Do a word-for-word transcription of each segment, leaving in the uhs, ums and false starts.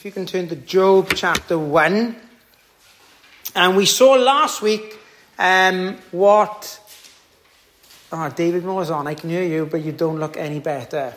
If you can turn to Job chapter one. And we saw last week um, what... Oh, David Moore's on. I can hear you, but you don't look any better.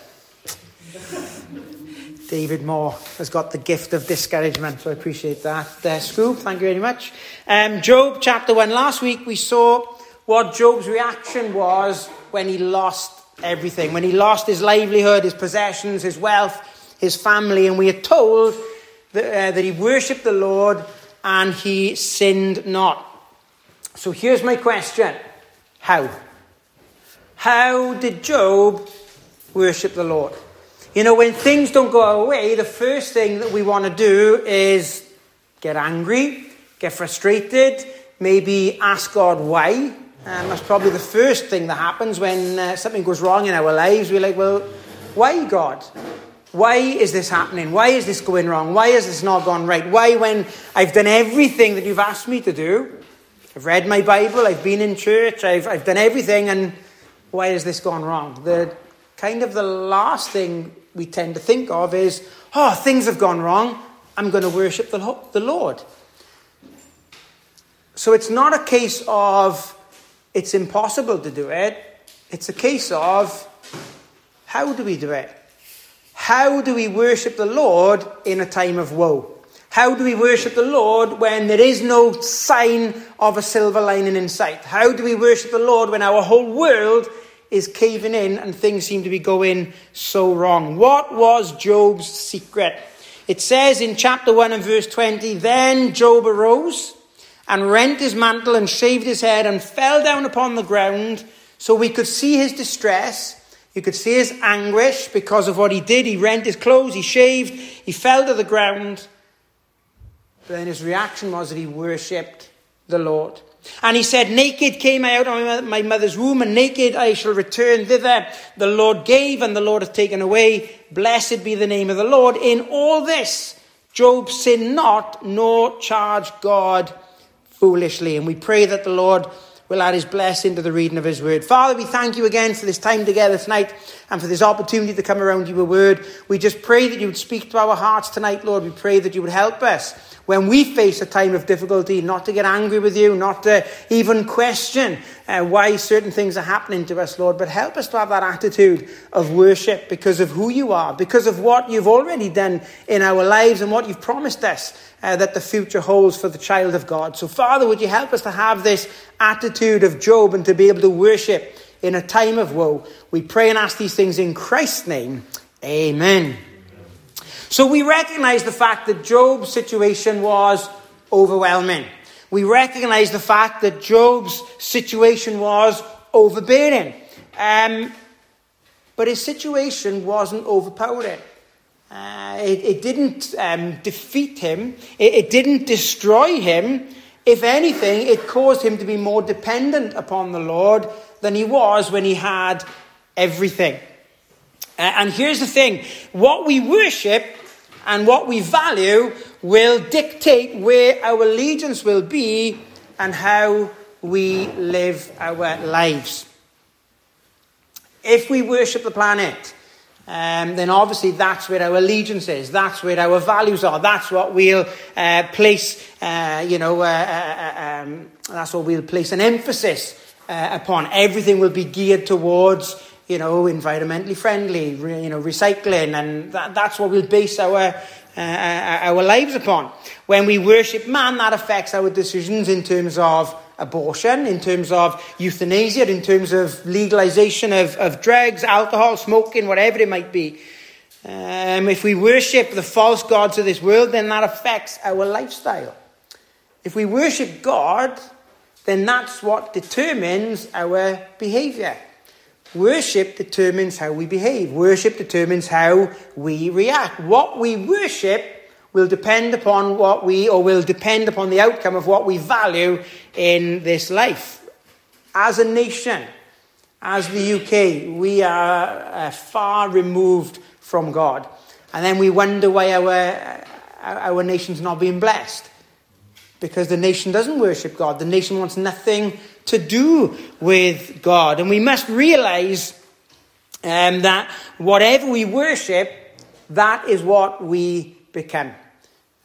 David Moore has got the gift of discouragement, so I appreciate that. Uh, Scroob, thank you very much. Um, Job chapter one. Last week we saw what Job's reaction was when he lost everything. When he lost his livelihood, his possessions, his wealth, his family. And we are told that, uh, that he worshipped the Lord and he sinned not. So here's my question. How? How did Job worship the Lord? You know, when things don't go our way, the first thing that we want to do is get angry, get frustrated, maybe ask God why. And that's probably the first thing that happens when uh, something goes wrong in our lives. We're like, well, why, God? Why is this happening? Why is this going wrong? Why has this not gone right? Why, when I've done everything that you've asked me to do? I've read my Bible, I've been in church, I've, I've done everything, and why has this gone wrong? The kind of the last thing we tend to think of is, oh, things have gone wrong, I'm going to worship the, the Lord. So it's not a case of it's impossible to do it. It's a case of how do we do it? How do we worship the Lord in a time of woe? How do we worship the Lord when there is no sign of a silver lining in sight? How do we worship the Lord when our whole world is caving in and things seem to be going so wrong? What was Job's secret? It says in chapter one and verse twenty, then Job arose and rent his mantle and shaved his head and fell down upon the ground, so we could see his distress. You could see his anguish because of what he did. He rent his clothes, he shaved, he fell to the ground. But then his reaction was that he worshipped the Lord. And he said, naked came I out of my mother's womb, and naked I shall return thither. The Lord gave, and the Lord hath taken away. Blessed be the name of the Lord. In all this, Job sinned not, nor charged God foolishly. And we pray that the Lord will add his blessing to the reading of his word. Father, we thank you again for this time together tonight and for this opportunity to come around your word. We just pray that you would speak to our hearts tonight, Lord. We pray that you would help us when we face a time of difficulty, not to get angry with you, not to even question uh, why certain things are happening to us, Lord, but help us to have that attitude of worship because of who you are, because of what you've already done in our lives and what you've promised us uh, that the future holds for the child of God. So, Father, would you help us to have this attitude of Job and to be able to worship in a time of woe? We pray and ask these things in Christ's name. Amen. So we recognize the fact that Job's situation was overwhelming. We recognize the fact that Job's situation was overbearing. Um, but his situation wasn't overpowering. Uh, it, it didn't um, defeat him. It, it didn't destroy him. If anything, it caused him to be more dependent upon the Lord than he was when he had everything. Uh, and here's the thing. What we worship and what we value will dictate where our allegiance will be and how we live our lives. If we worship the planet, um, then obviously that's where our allegiance is. That's where our values are. That's what we'll uh, place, uh, you know, uh, uh, um, that's what we'll place an emphasis uh, upon. Everything will be geared towards, you know, environmentally friendly, re, you know, recycling, and that, that's what we'll base our uh, our lives upon. When we worship man, that affects our decisions in terms of abortion, in terms of euthanasia, in terms of legalization of, of drugs, alcohol, smoking, whatever it might be. Um, if we worship the false gods of this world, then that affects our lifestyle. If we worship God, then that's what determines our behavior. Worship determines how we behave. Worship determines how we react. What we worship will depend upon what we, or will depend upon the outcome of what we value in this life. As a nation, as the U K, we are uh, far removed from God. And then we wonder why our, our nation's not being blessed. Because the nation doesn't worship God. The nation wants nothing to do with God. And we must realize um, that whatever we worship, that is what we become.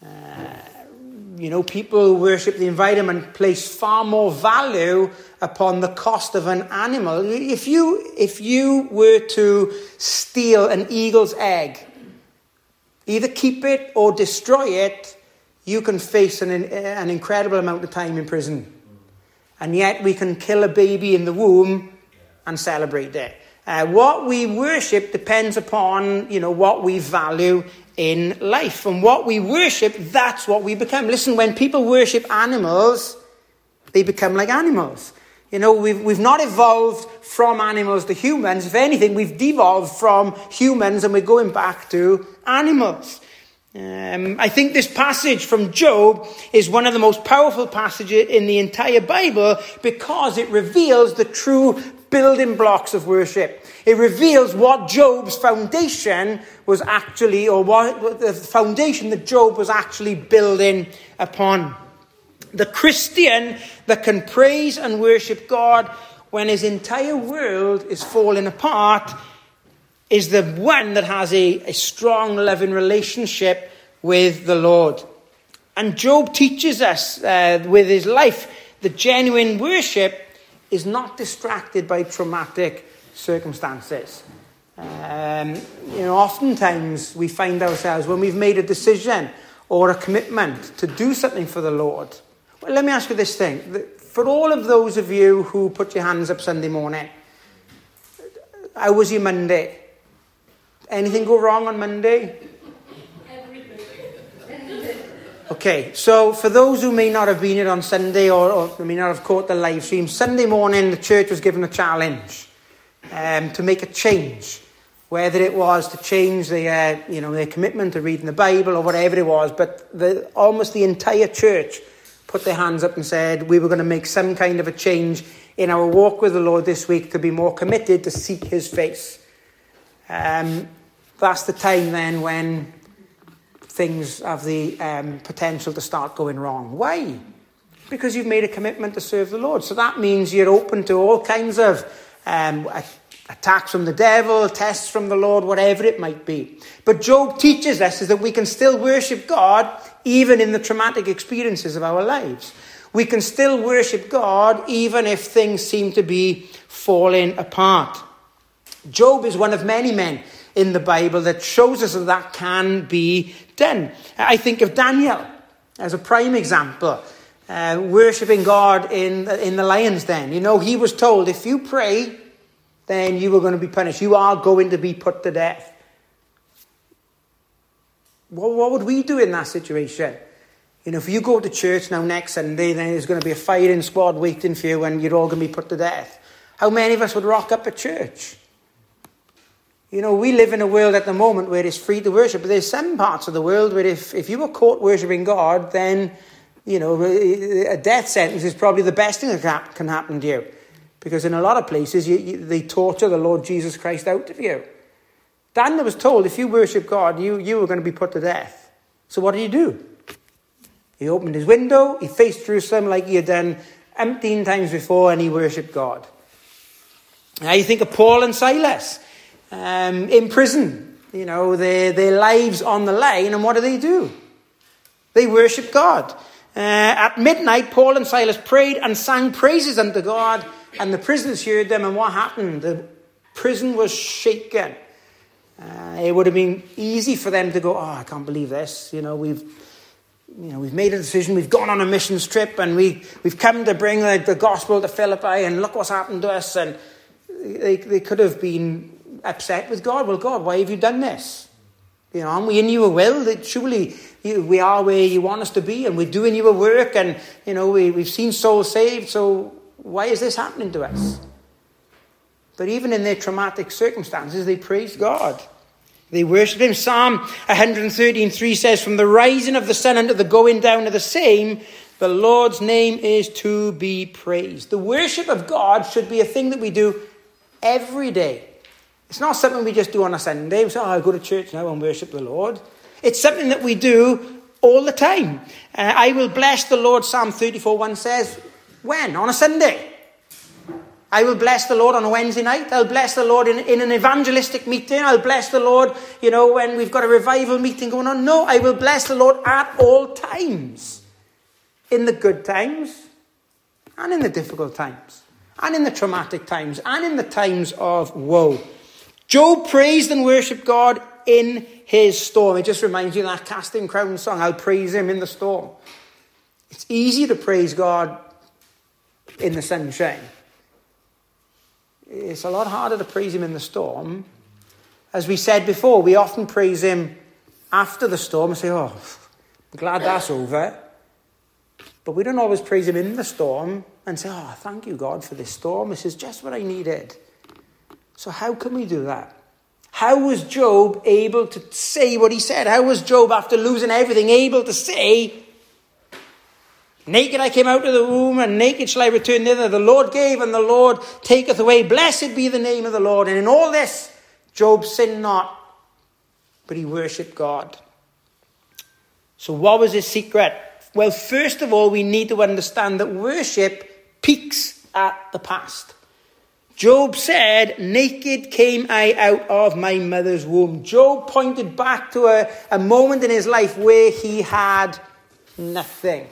Uh, you know, people who worship the environment place far more value upon the cost of an animal. If you, if you were to steal an eagle's egg, either keep it or destroy it, you can face an, an incredible amount of time in prison. And yet we can kill a baby in the womb and celebrate it. Uh, what we worship depends upon, you know, what we value in life. And what we worship, that's what we become. Listen, when people worship animals, they become like animals. You know, we've, we've not evolved from animals to humans. If anything, we've devolved from humans and we're going back to animals. Um, I think this passage from Job is one of the most powerful passages in the entire Bible because it reveals the true building blocks of worship. It reveals what Job's foundation was actually, or what the foundation that Job was actually building upon. The Christian that can praise and worship God when his entire world is falling apart is the one that has a, a strong, loving relationship with the Lord. And Job teaches us uh, with his life that genuine worship is not distracted by traumatic circumstances. Um, you know, oftentimes we find ourselves when we've made a decision or a commitment to do something for the Lord. Well, let me ask you this thing. For all of those of you who put your hands up Sunday morning, how was your Monday? Anything go wrong on Monday? Okay, so for those who may not have been here on Sunday or, or may not have caught the live stream, Sunday morning the church was given a challenge um, to make a change. Whether it was to change their, uh, you know, their commitment to reading the Bible or whatever it was, but the, almost the entire church put their hands up and said we were going to make some kind of a change in our walk with the Lord this week to be more committed to seek his face. Um, that's the time then when things have the um, potential to start going wrong. Why? Because you've made a commitment to serve the Lord. So that means you're open to all kinds of um, attacks from the devil, tests from the Lord, whatever it might be. But Job teaches us is that we can still worship God even in the traumatic experiences of our lives. We can still worship God even if things seem to be falling apart. Job is one of many men in the Bible that shows us that that can be done. I think of Daniel as a prime example, uh, worshipping God in, in the lion's den. You know, he was told, if you pray, then you are going to be punished. You are going to be put to death. What, what would we do in that situation? You know, if you go to church now next Sunday, then there's going to be a firing squad waiting for you and you're all going to be put to death. How many of us would rock up at church? You know, we live in a world at the moment where it's free to worship, but there's some parts of the world where if, if you were caught worshipping God, then, you know, a death sentence is probably the best thing that can happen to you. Because in a lot of places, you, you, they torture the Lord Jesus Christ out of you. Daniel was told, if you worship God, you, you were going to be put to death. So what did he do? He opened his window, he faced Jerusalem like he had done umpteen times before, and he worshipped God. Now you think of Paul and Silas. Um, in prison, you know, their, their lives on the line, and what do they do? They worship God. Uh, at midnight, Paul and Silas prayed and sang praises unto God, and the prisoners heard them, and what happened? The prison was shaken. Uh, it would have been easy for them to go, oh, I can't believe this. You know, we've, you know, we've made a decision, we've gone on a missions trip, and we, we've come to bring the, the gospel to Philippi, and look what's happened to us. And they, they could have been upset with God. Well, God, why have you done this? You know, aren't we in your will? That surely you, we are where you want us to be, and we're doing your work, and, you know, we, we've seen souls saved, so why is this happening to us? But even in their traumatic circumstances, they praised God. They worshipped him. Psalm one thirteen three says, from the rising of the sun unto the going down of the same, the Lord's name is to be praised. The worship of God should be a thing that we do every day. It's not something we just do on a Sunday. We say, oh, I'll go to church now and worship the Lord. It's something that we do all the time. Uh, I will bless the Lord, Psalm thirty-four one says. When? On a Sunday. I will bless the Lord on a Wednesday night. I'll bless the Lord in, in an evangelistic meeting. I'll bless the Lord, you know, when we've got a revival meeting going on. No, I will bless the Lord at all times. In the good times and in the difficult times and in the traumatic times and in the times of woe. Job praised and worshipped God in his storm. It just reminds you of that Casting Crowns song, I'll praise him in the storm. It's easy to praise God in the sunshine. It's a lot harder to praise him in the storm. As we said before, we often praise him after the storm and say, oh, I'm glad that's over. But we don't always praise him in the storm and say, oh, thank you, God, for this storm. This is just what I needed. So how can we do that? How was Job able to say what he said? How was Job, after losing everything, able to say, naked I came out of the womb, and naked shall I return thither. The Lord gave, and the Lord taketh away. Blessed be the name of the Lord. And in all this, Job sinned not, but he worshipped God. So what was his secret? Well, first of all, we need to understand that worship peaks at the past. Job said, naked came I out of my mother's womb. Job pointed back to a, a moment in his life where he had nothing.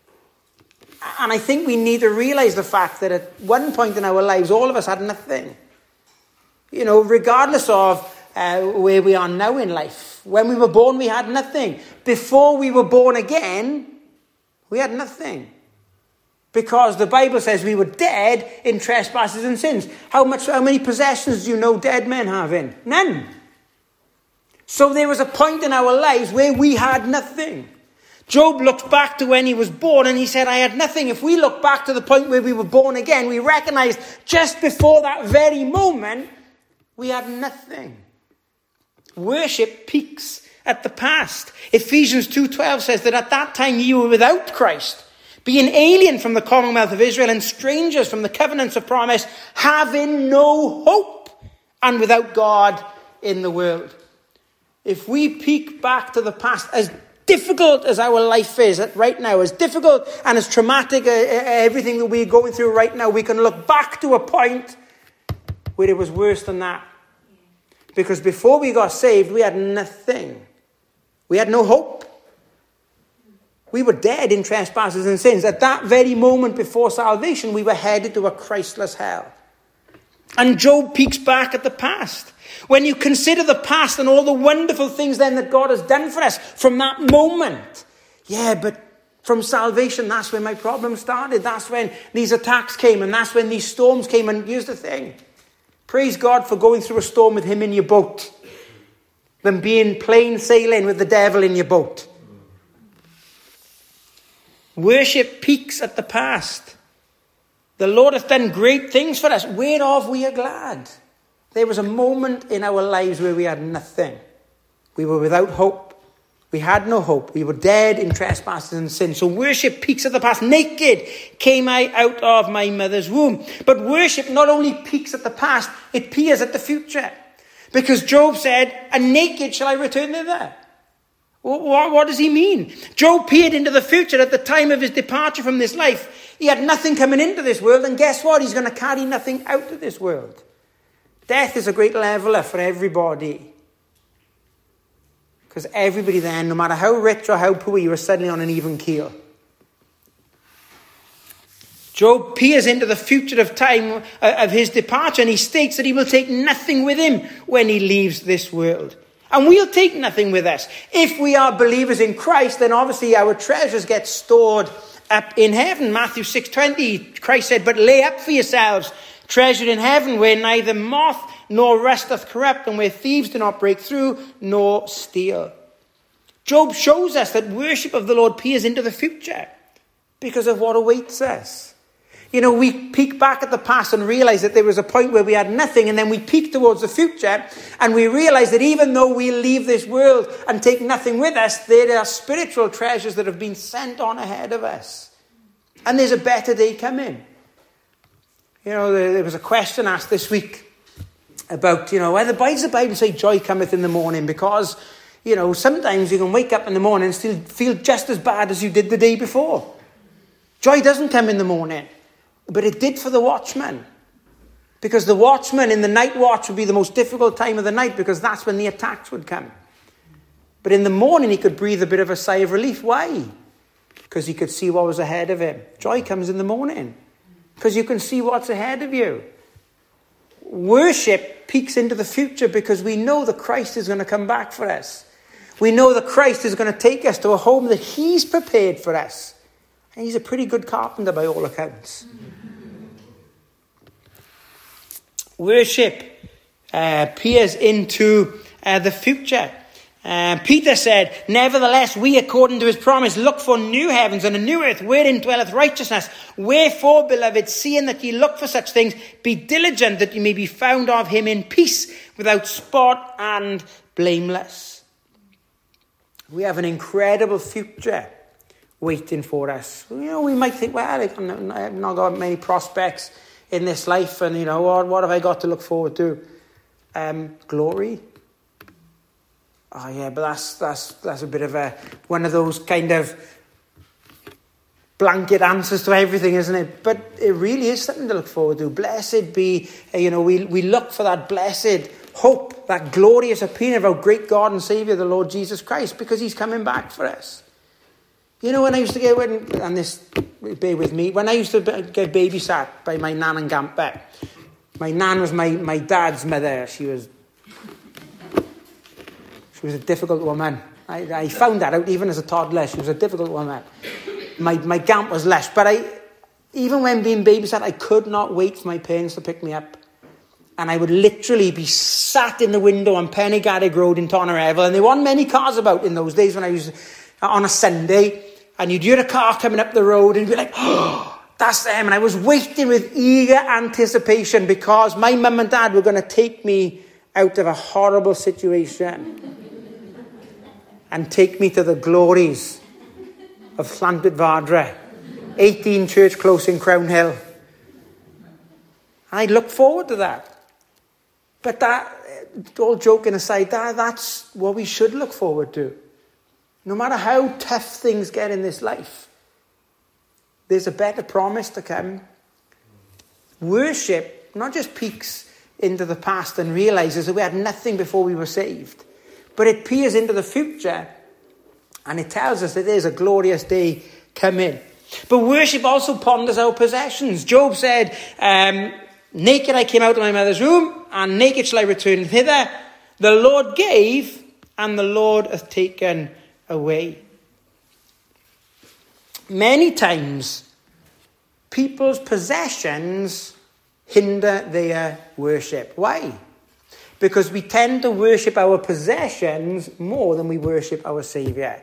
And I think we need to realize the fact that at one point in our lives, all of us had nothing. You know, regardless of uh, where we are now in life. When we were born, we had nothing. Before we were born again, we had nothing. Because the Bible says we were dead in trespasses and sins. How much? How many possessions do you know dead men have in? None. So there was a point in our lives where we had nothing. Job looks back to when he was born and he said, I had nothing. If we look back to the point where we were born again, we recognize just before that very moment, we had nothing. Worship peaks at the past. Ephesians two twelve says that at that time you were without Christ, being alien from the commonwealth of Israel and strangers from the covenants of promise, having no hope and without God in the world. If we peek back to the past, as difficult as our life is right now, as difficult and as traumatic uh, everything that we're going through right now, we can look back to a point where it was worse than that. Because before we got saved, we had nothing. We had no hope. We were dead in trespasses and sins. At that very moment before salvation, we were headed to a Christless hell. And Job peeks back at the past. When you consider the past and all the wonderful things then that God has done for us from that moment. Yeah, but from salvation, that's when my problem started. That's when these attacks came and that's when these storms came. And here's the thing. Praise God for going through a storm with him in your boat than being plain sailing with the devil in your boat. Worship peaks at the past. The Lord hath done great things for us, whereof we are glad. There was a moment in our lives where we had nothing. We were without hope. We had no hope. We were dead in trespasses and sin. So worship peaks at the past. Naked came I out of my mother's womb. But worship not only peaks at the past, it peers at the future. Because Job said, and naked shall I return thither. What, what does he mean? Job peered into the future at the time of his departure from this life. He had nothing coming into this world, and guess what? He's going to carry nothing out of this world. Death is a great leveler for everybody. Because everybody then, no matter how rich or how poor, you are suddenly on an even keel. Job peers into the future of time of his departure, and he states that he will take nothing with him when he leaves this world. And we'll take nothing with us. If we are believers in Christ, then obviously our treasures get stored up in heaven. Matthew six twenty, Christ said, but lay up for yourselves treasure in heaven, where neither moth nor rust doth corrupt, and where thieves do not break through nor steal. Job shows us that worship of the Lord peers into the future because of what awaits us. You know, we peek back at the past and realize that there was a point where we had nothing, and then we peek towards the future and we realize that even though we leave this world and take nothing with us, there are spiritual treasures that have been sent on ahead of us. And there's a better day coming. You know, there was a question asked this week about, you know, whether why does the Bible say joy cometh in the morning? Because, you know, sometimes you can wake up in the morning and still feel just as bad as you did the day before. Joy doesn't come in the morning. But it did for the watchman. Because the watchman in the night watch would be the most difficult time of the night, because that's when the attacks would come. But in the morning, he could breathe a bit of a sigh of relief. Why? Because he could see what was ahead of him. Joy comes in the morning, because you can see what's ahead of you. Worship peeks into the future because we know that Christ is going to come back for us. We know that Christ is going to take us to a home that he's prepared for us. And he's a pretty good carpenter by all accounts. Worship uh, peers into uh, the future. Uh, Peter said, nevertheless, we, according to his promise, look for new heavens and a new earth, wherein dwelleth righteousness. Wherefore, beloved, seeing that ye look for such things, be diligent that ye may be found of him in peace, without spot and blameless. We have an incredible future waiting for us. You know, we might think, well, I've not got many prospects in this life, and, you know, what, what have I got to look forward to? Um, glory. Oh yeah, but that's that's that's a bit of a one of those kind of blanket answers to everything, isn't it? But it really is something to look forward to. Blessed be, you know, we we look for that blessed hope, that glorious appearing of our great God and Saviour, the Lord Jesus Christ, because he's coming back for us. You know, when I used to get, when, and this, bear with me, when I used to get babysat by my nan and grandpa, my nan was my, my dad's mother. She was She was a difficult woman. I, I found that out even as a toddler. She was a difficult woman. My my gamp was less. But I, even when being babysat, I could not wait for my parents to pick me up. And I would literally be sat in the window on Pennygarrig Road in Tonnerevel. And there weren't many cars about in those days when I was on a Sunday. And you'd hear a car coming up the road and you'd be like, oh, that's them. And I was waiting with eager anticipation because my mum and dad were going to take me out of a horrible situation and take me to the glories of Llanbidvadre, eighteen Church Close in Crown Hill. And I look forward to that. But that, all joking aside, that, that's what we should look forward to. No matter how tough things get in this life, there's a better promise to come. Worship not just peeks into the past and realizes that we had nothing before we were saved, but it peers into the future and it tells us that there's a glorious day coming. But worship also ponders our possessions. Job said, um, naked I came out of my mother's womb, and naked shall I return hither. The Lord gave, and the Lord hath taken away. Many times, people's possessions hinder their worship. Why? Because we tend to worship our possessions more than we worship our Saviour.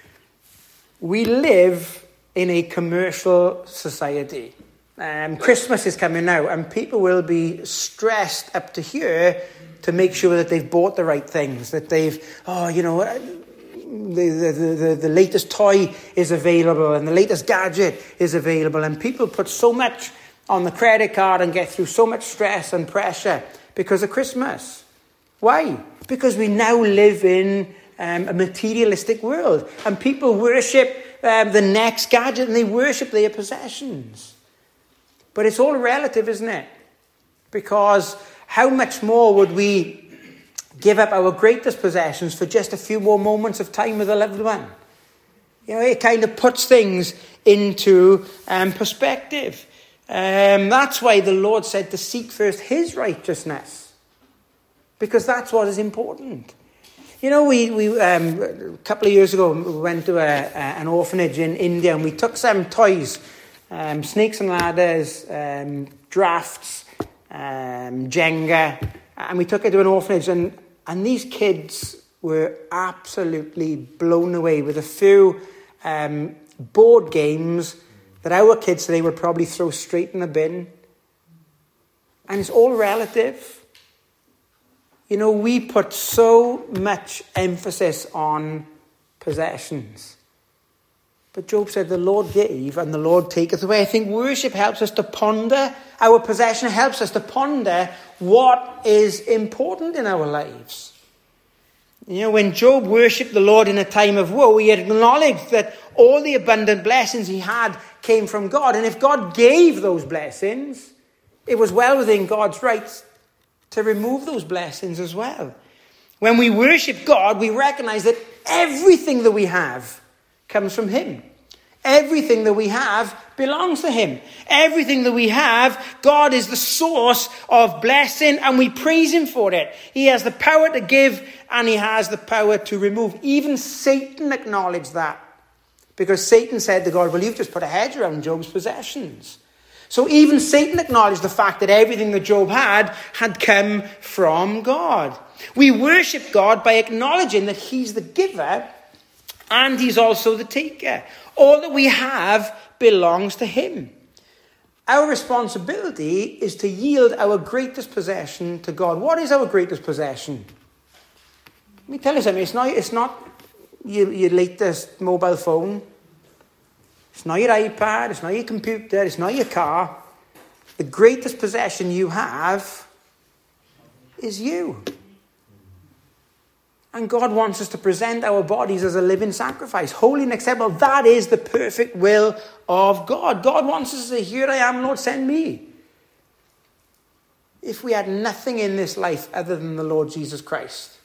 We live in a commercial society. Um, Christmas is coming now, and people will be stressed up to here to make sure that they've bought the right things, that they've, oh, you know, the, the, the, the latest toy is available and the latest gadget is available. And people put so much on the credit card and get through so much stress and pressure because of Christmas. Why? Because we now live in um, a materialistic world. And people worship um, the next gadget and they worship their possessions. But it's all relative, isn't it? Because how much more would we give up our greatest possessions for just a few more moments of time with a loved one? You know, it kind of puts things into um, perspective. Um, that's why the Lord said to seek first his righteousness. Because that's what is important. You know, we, we um, a couple of years ago, we went to a, a, an orphanage in India and we took some toys, um, snakes and ladders, um, drafts, um, Jenga, and we took it to an orphanage, and, and these kids were absolutely blown away with a few um, board games that our kids today would probably throw straight in the bin. And it's all relative. You know, we put so much emphasis on possessions. But Job said, the Lord gave and the Lord taketh away. I think worship helps us to ponder. Our possession helps us to ponder what is important in our lives. You know, when Job worshipped the Lord in a time of woe, he acknowledged that all the abundant blessings he had came from God. And if God gave those blessings, it was well within God's rights to remove those blessings as well. When we worship God, we recognize that everything that we have comes from him. Everything that we have belongs to him. Everything that we have, God is the source of blessing, and we praise him for it. He has the power to give, and he has the power to remove. Even Satan acknowledged that, because Satan said to God, well, you've just put a hedge around Job's possessions. So even Satan acknowledged the fact that everything that Job had had come from God. We worship God by acknowledging that he's the giver and he's also the taker. All that we have belongs to him. Our responsibility is to yield our greatest possession to God. What is our greatest possession? Let me tell you something. It's not, it's not your, your latest mobile phone. It's not your iPad. It's not your computer. It's not your car. The greatest possession you have is you. And God wants us to present our bodies as a living sacrifice, holy and acceptable. That is the perfect will of God. God wants us to say, here I am, Lord, send me. If we had nothing in this life other than the Lord Jesus Christ,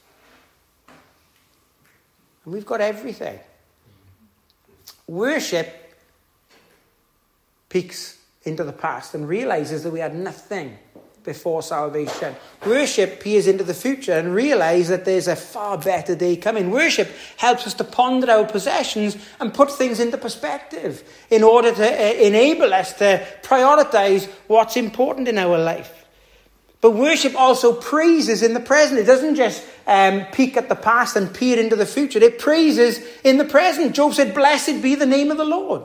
and we've got everything. Worship peeks into the past and realizes that we had nothing before salvation. Worship peers into the future and realize that there's a far better day coming. Worship helps us to ponder our possessions and put things into perspective in order to uh, enable us to prioritize what's important in our life. But worship also praises in the present. It doesn't just um, peek at the past and peer into the future. It praises in the present. Job said, blessed be the name of the Lord.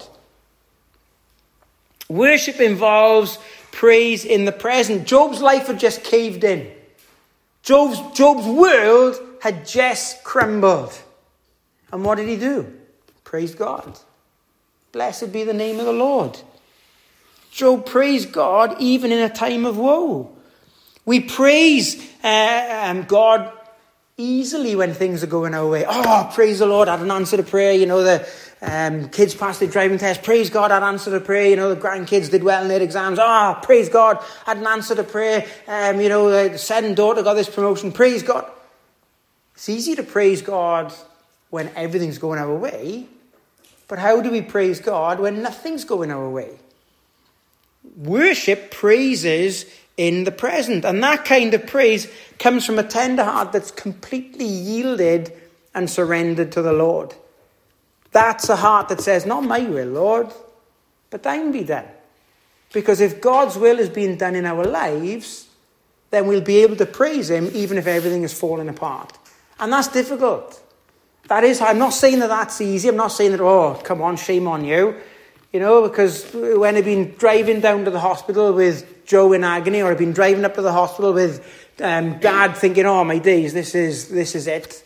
Worship involves praise in the present. Job's life had just caved in. Job's, Job's world had just crumbled. And what did he do? Praised God. Blessed be the name of the Lord. Job praised God even in a time of woe. We praise uh, um, God easily when things are going our way. Oh, praise the Lord, I had an answer to prayer. You know, the um, kids passed their driving test. Praise God, I had an answer to prayer. You know, the grandkids did well in their exams. Oh, praise God, I had an answer to prayer. Um, you know, the son and daughter got this promotion. Praise God. It's easy to praise God when everything's going our way. But how do we praise God when nothing's going our way? Worship praises in the present. And that kind of praise comes from a tender heart that's completely yielded and surrendered to the Lord. That's a heart that says, not my will, Lord, but thine be done. Because if God's will is being done in our lives, then we'll be able to praise him even if everything is falling apart. And that's difficult. That is, I'm not saying that that's easy. I'm not saying that, oh, come on, shame on you. You know, because when I've been driving down to the hospital with Joe in agony, or I've been driving up to the hospital with um, Dad thinking, oh, my days, this is this is it.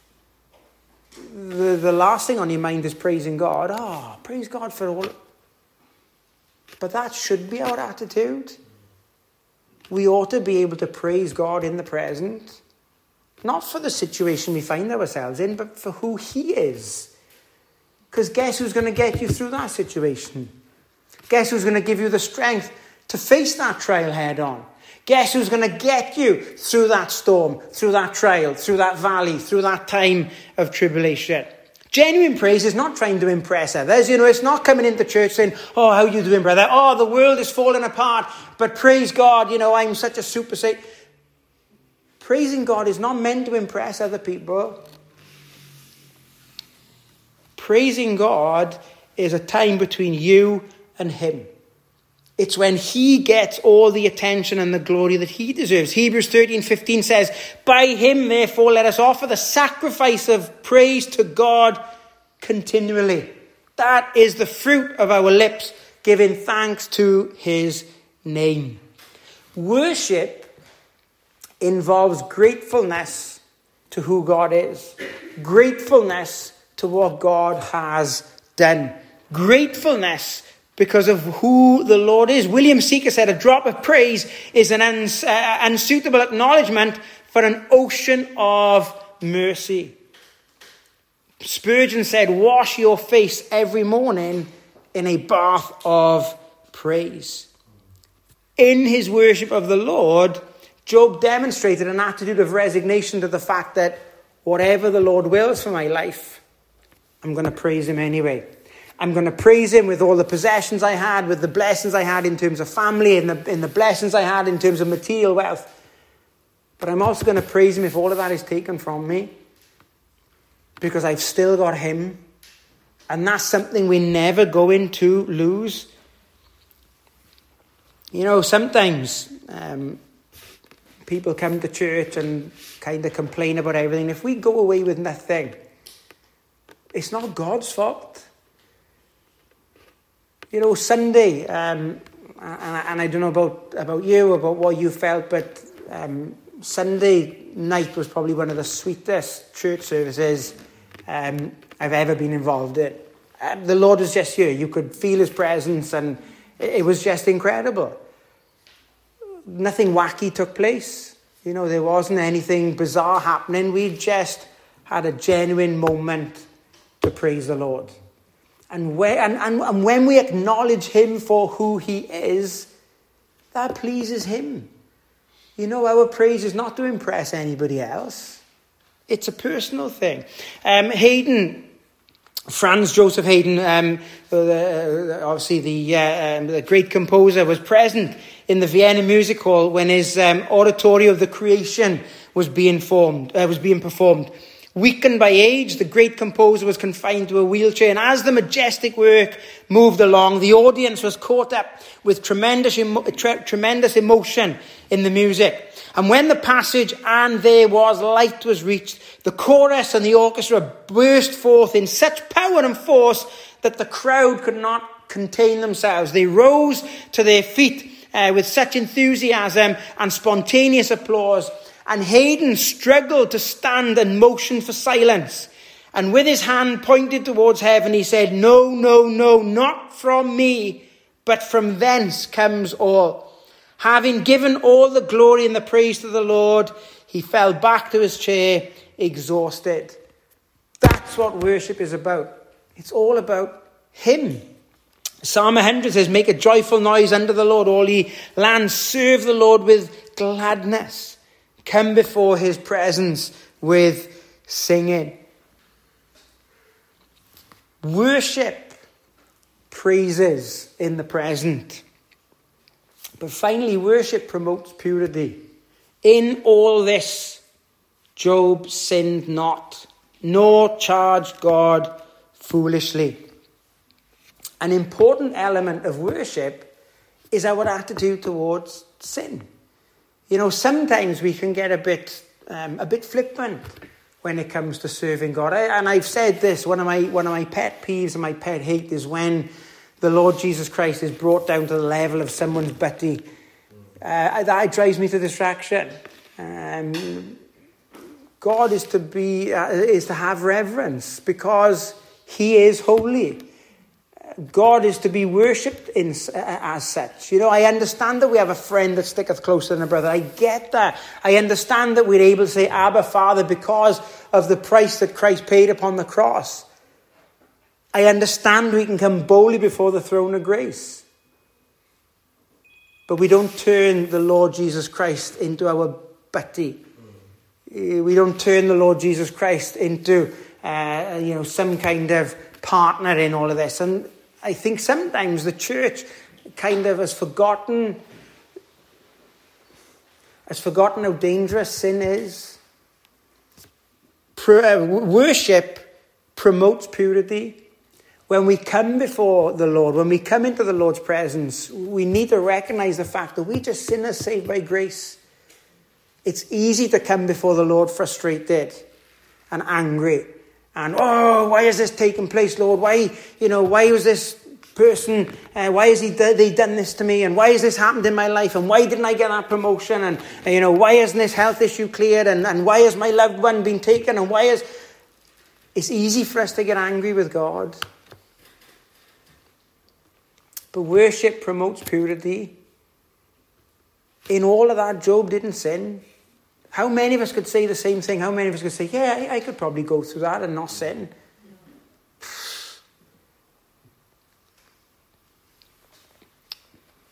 The, the last thing on your mind is praising God. Oh, praise God for all. But that should be our attitude. We ought to be able to praise God in the present. Not for the situation we find ourselves in, but for who he is. Because guess who's going to get you through that situation? Guess who's going to give you the strength to face that trial head on? Guess who's going to get you through that storm, through that trial, through that valley, through that time of tribulation? Genuine praise is not trying to impress others. You know, it's not coming into church saying, oh, how you doing, brother? Oh, the world is falling apart, but praise God, you know, I'm such a super saint. Praising God is not meant to impress other people. Praising God is a time between you and him. It's when he gets all the attention and the glory that he deserves. Hebrews thirteen fifteen says, by him, therefore, let us offer the sacrifice of praise to God continually. That is the fruit of our lips, giving thanks to his name. Worship involves gratefulness to who God is. Gratefulness to what God has done. Gratefulness because of who the Lord is. William Seeker said, a drop of praise is an uns- uh, unsuitable acknowledgement for an ocean of mercy. Spurgeon said, wash your face every morning in a bath of praise. In his worship of the Lord, Job demonstrated an attitude of resignation to the fact that whatever the Lord wills for my life, I'm going to praise him anyway. I'm going to praise him with all the possessions I had, with the blessings I had in terms of family, and the, in the blessings I had in terms of material wealth. But I'm also going to praise him if all of that is taken from me, because I've still got him. And that's something we're never going to lose. You know, sometimes um, people come to church and kind of complain about everything. If we go away with nothing, it's not God's fault. You know, Sunday, um, and, and I don't know about, about you, about what you felt, but um, Sunday night was probably one of the sweetest church services um, I've ever been involved in. Um, the Lord was just here. You could feel his presence, and it, it was just incredible. Nothing wacky took place. You know, there wasn't anything bizarre happening. We just had a genuine moment to praise the Lord. And when, and, and, and when we acknowledge him for who he is, that pleases him. You know, our praise is not to impress anybody else. It's a personal thing. Um, Haydn, Franz Joseph Haydn, um, the, obviously the, uh, um, the great composer, was present in the Vienna Music Hall when his um, oratorio of the creation was being formed, uh, was being performed. Weakened by age, the great composer was confined to a wheelchair, and as the majestic work moved along, the audience was caught up with tremendous, emo- tre- tremendous emotion in the music. And when the passage, "and there was light," was reached, the chorus and the orchestra burst forth in such power and force that the crowd could not contain themselves. They rose to their feet uh, with such enthusiasm and spontaneous applause. And Haydn struggled to stand and motioned for silence. And with his hand pointed towards heaven, he said, "No, no, no, not from me, but from thence comes all." Having given all the glory and the praise to the Lord, he fell back to his chair, exhausted. That's what worship is about. It's all about him. Psalm one hundred says, "Make a joyful noise unto the Lord, all ye lands. Serve the Lord with gladness. Come before his presence with singing." Worship praises in the present. But finally, worship promotes purity. In all this, Job sinned not, nor charged God foolishly. An important element of worship is our attitude towards sin. You know, sometimes we can get a bit, um, a bit flippant when it comes to serving God. I, and I've said this: one of my one of my pet peeves and my pet hate is when the Lord Jesus Christ is brought down to the level of someone's butty. Uh, that drives me to distraction. Um, God is to be uh, is to have reverence because he is holy. God is to be worshipped in, uh, as such. You know, I understand that we have a friend that sticketh closer than a brother. I get that. I understand that we're able to say, "Abba, Father," because of the price that Christ paid upon the cross. I understand we can come boldly before the throne of grace. But we don't turn the Lord Jesus Christ into our butty. We don't turn the Lord Jesus Christ into, uh, you know, some kind of partner in all of this. And I think sometimes the church kind of has forgotten, has forgotten how dangerous sin is. Pro- worship promotes purity. When we come before the Lord, when we come into the Lord's presence, we need to recognize the fact that we just sinners saved by grace. It's easy to come before the Lord frustrated and angry. And, "Oh, why has this taken place, Lord? Why, you know, why was this person, uh, why has he they done this to me? And why has this happened in my life? And why didn't I get that promotion? And, and you know, why hasn't this health issue cleared? And, and why has my loved one been taken? And why is..." It's easy for us to get angry with God. But worship promotes purity. In all of that, Job didn't sin. How many of us could say the same thing? How many of us could say, "Yeah, I, I could probably go through that and not sin"?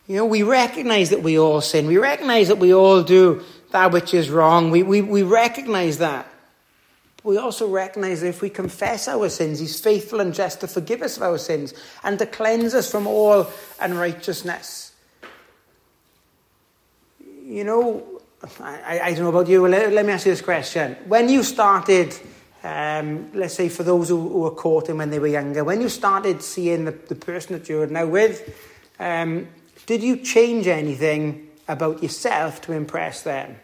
You know, we recognize that we all sin. We recognize that we all do that which is wrong. We, we, we recognize that. But we also recognize that if we confess our sins, he's faithful and just to forgive us of our sins and to cleanse us from all unrighteousness. You know, I, I don't know about you. Let, let me ask you this question. When you started, um, let's say for those who, who were courting when they were younger, when you started seeing the, the person that you're now with, um, did you change anything about yourself to impress them?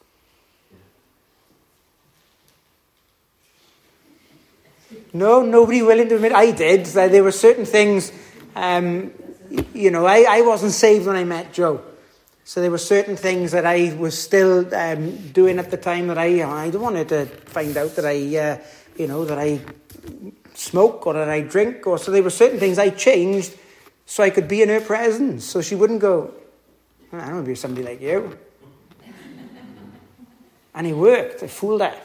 No, nobody willing to admit. I did. There were certain things, um, you know, I, I wasn't saved when I met Joe. So there were certain things that I was still um, doing at the time that I I don't wanted to find out that I, uh, you know, that I smoke or that I drink. Or so there were certain things I changed so I could be in her presence. So she wouldn't go, I don't want to be somebody like you. And it worked. I fooled her.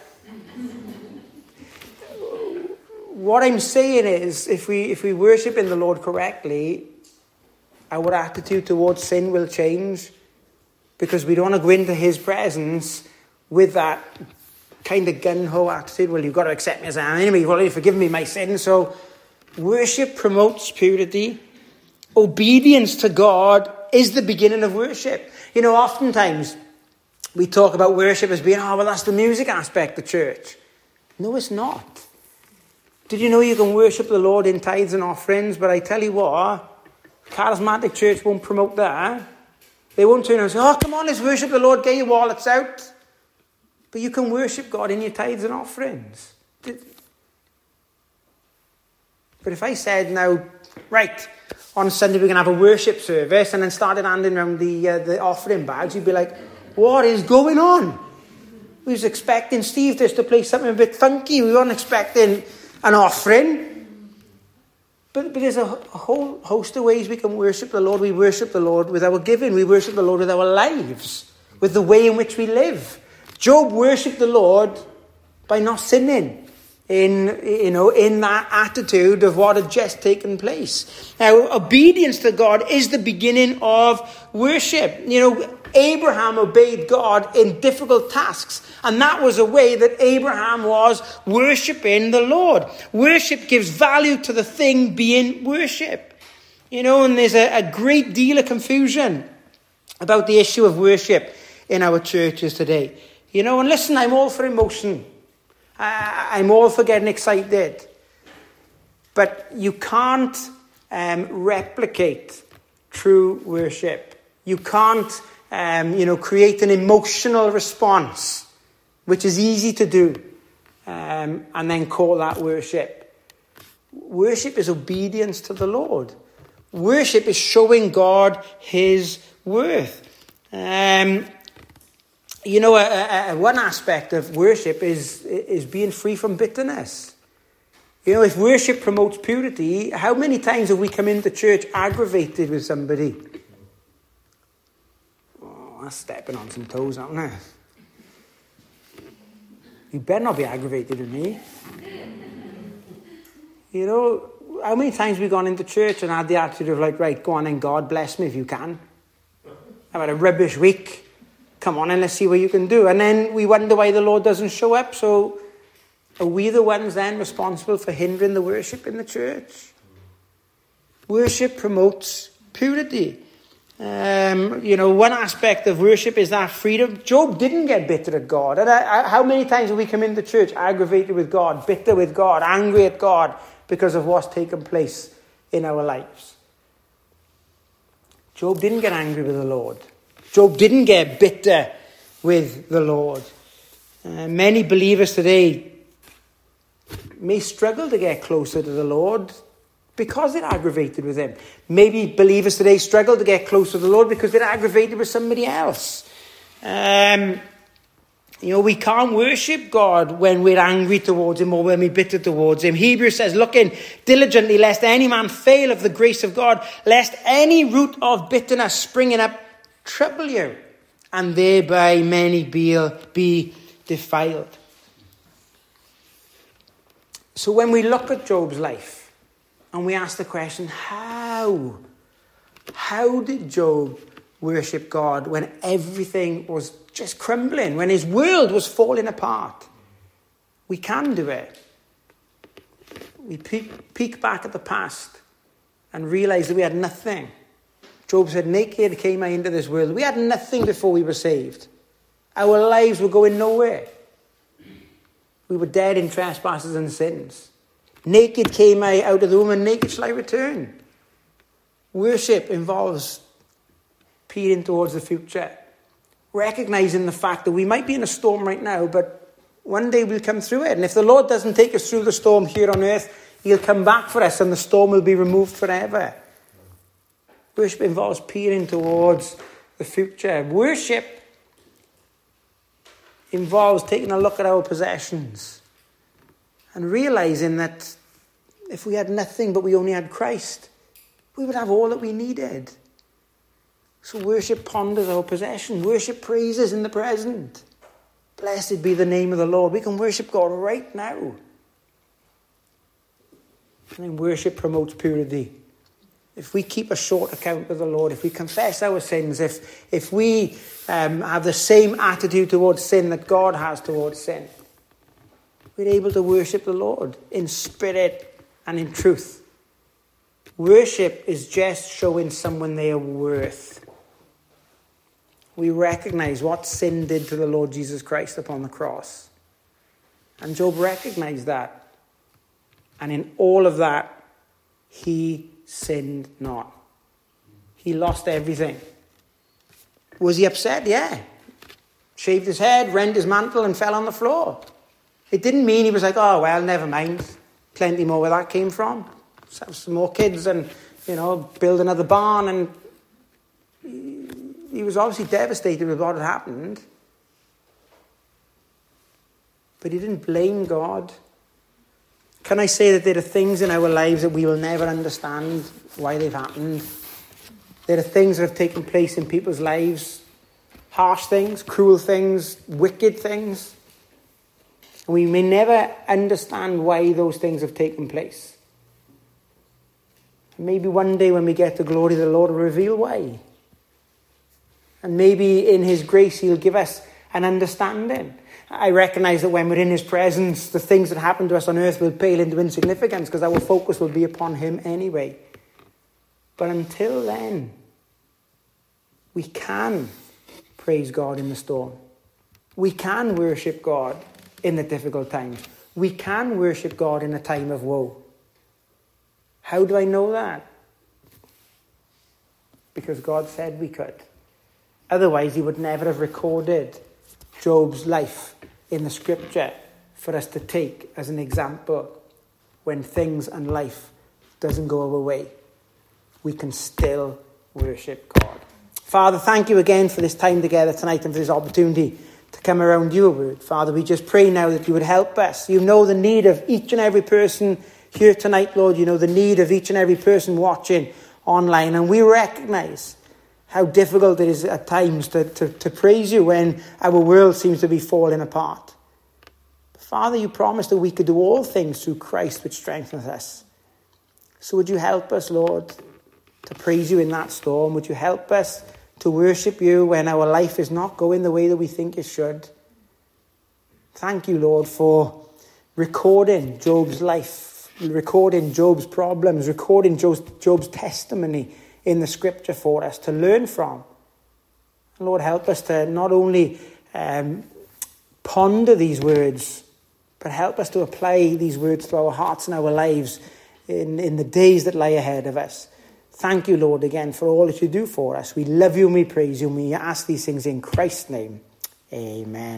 What I'm saying is, if we if we worship in the Lord correctly, our attitude towards sin will change. Because we don't want to go into his presence with that kind of gun-ho attitude. Well, you've got to accept me as I am anyway. You've already forgiven me my sin. So worship promotes purity. Obedience to God is the beginning of worship. You know, oftentimes we talk about worship as being, oh, well, that's the music aspect of church. No, it's not. Did you know you can worship the Lord in tithes and offerings? But I tell you what, charismatic church won't promote that. They won't turn around and say, oh, come on, let's worship the Lord, get your wallets out. But you can worship God in your tithes and offerings. But if I said now, right, on Sunday we're going to have a worship service, and then started handing around the, uh, the offering bags, you'd be like, what is going on? We was expecting Steve just to play something a bit funky. We weren't expecting an offering. But, but there's a, a whole host of ways we can worship the Lord. We worship the Lord with our giving. We worship the Lord with our lives, with the way in which we live. Job worshipped the Lord by not sinning in, you know, in that attitude of what had just taken place. Now, obedience to God is the beginning of worship. You know, Abraham obeyed God in difficult tasks, and that was a way that Abraham was worshipping the Lord. Worship gives value to the thing being worshipped. You know, and there's a, a great deal of confusion about the issue of worship in our churches today. You know, and listen, I'm all for emotion. I, I'm all for getting excited. But you can't um, replicate true worship. You can't Um, you know, create an emotional response, which is easy to do, um, and then call that worship. Worship is obedience to the Lord. Worship is showing God his worth. Um, you know, a, a, one aspect of worship is, is being free from bitterness. You know, if worship promotes purity, how many times have we come into church aggravated with somebody? That's stepping on some toes, aren't I? You better not be aggravated with me. You know, how many times have we gone into church and had the attitude of like, right, go on and God bless me if you can. I've had a rubbish week. Come on and let's see what you can do. And then we wonder why the Lord doesn't show up. So are we the ones then responsible for hindering the worship in the church? Worship promotes purity. Um, you know, one aspect of worship is that freedom. Job didn't get bitter at God. And I, I, how many times have we come into church aggravated with God, bitter with God, angry at God because of what's taken place in our lives? Job didn't get angry with the Lord. Job didn't get bitter with the Lord. Uh, many believers today may struggle to get closer to the Lord because they're aggravated with him. Maybe believers today struggle to get close to the Lord because they're aggravated with somebody else. Um, you know, we can't worship God when we're angry towards him or when we're bitter towards him. Hebrews says, looking diligently lest any man fail of the grace of God, lest any root of bitterness springing up trouble you, and thereby many be, be defiled. So when we look at Job's life, and we ask the question, how? How did Job worship God when everything was just crumbling, when his world was falling apart? We can do it. We peek, peek back at the past and realize that we had nothing. Job said, naked came I into this world. We had nothing before we were saved. Our lives were going nowhere. We were dead in trespasses and sins. Naked came I out of the womb, and naked shall I return. Worship involves peering towards the future, recognizing the fact that we might be in a storm right now, but one day we'll come through it. And if the Lord doesn't take us through the storm here on earth, he'll come back for us and the storm will be removed forever. Worship involves peering towards the future. Worship involves taking a look at our possessions and realizing that if we had nothing but we only had Christ, we would have all that we needed. So worship ponders our possession. Worship praises in the present. Blessed be the name of the Lord. We can worship God right now. And then worship promotes purity. If we keep a short account with the Lord, if we confess our sins, if if we um, have the same attitude towards sin that God has towards sin, we're able to worship the Lord in spirit and in truth. Worship is just showing someone their worth. We recognize what sin did to the Lord Jesus Christ upon the cross. And Job recognized that. And in all of that, he sinned not. He lost everything. Was he upset? Yeah. Shaved his head, rent his mantle, and fell on the floor. It didn't mean he was like, oh, well, never mind. Plenty more where that came from. Let's have some more kids and, you know, build another barn. And he was obviously devastated with what had happened. But he didn't blame God. Can I say that there are things in our lives that we will never understand why they've happened? There are things that have taken place in people's lives. Harsh things, cruel things, wicked things. We may never understand why those things have taken place. Maybe one day when we get to glory, the Lord will reveal why. And maybe in his grace, he'll give us an understanding. I recognize that when we're in his presence, the things that happen to us on earth will pale into insignificance because our focus will be upon him anyway. But until then, we can praise God in the storm. We can worship God in the difficult times. We can worship God in a time of woe. How do I know that? Because God said we could. Otherwise, he would never have recorded Job's life in the scripture for us to take as an example. When things and life doesn't go our way, we can still worship God. Father, thank you again for this time together tonight and for this opportunity to come around your word. Father, we just pray now that you would help us. You know the need of each and every person here tonight, Lord. You know the need of each and every person watching online. And we recognize how difficult it is at times to, to, to praise you when our world seems to be falling apart. But Father, you promised that we could do all things through Christ which strengthens us. So would you help us, Lord, to praise you in that storm? Would you help us to worship you when our life is not going the way that we think it should? Thank you, Lord, for recording Job's life, recording Job's problems, recording Job's, Job's testimony in the scripture for us to learn from. Lord, help us to not only um, ponder these words, but help us to apply these words to our hearts and our lives in, in the days that lie ahead of us. Thank you, Lord, again for all that you do for us. We love you and we praise you and we ask these things in Christ's name. Amen.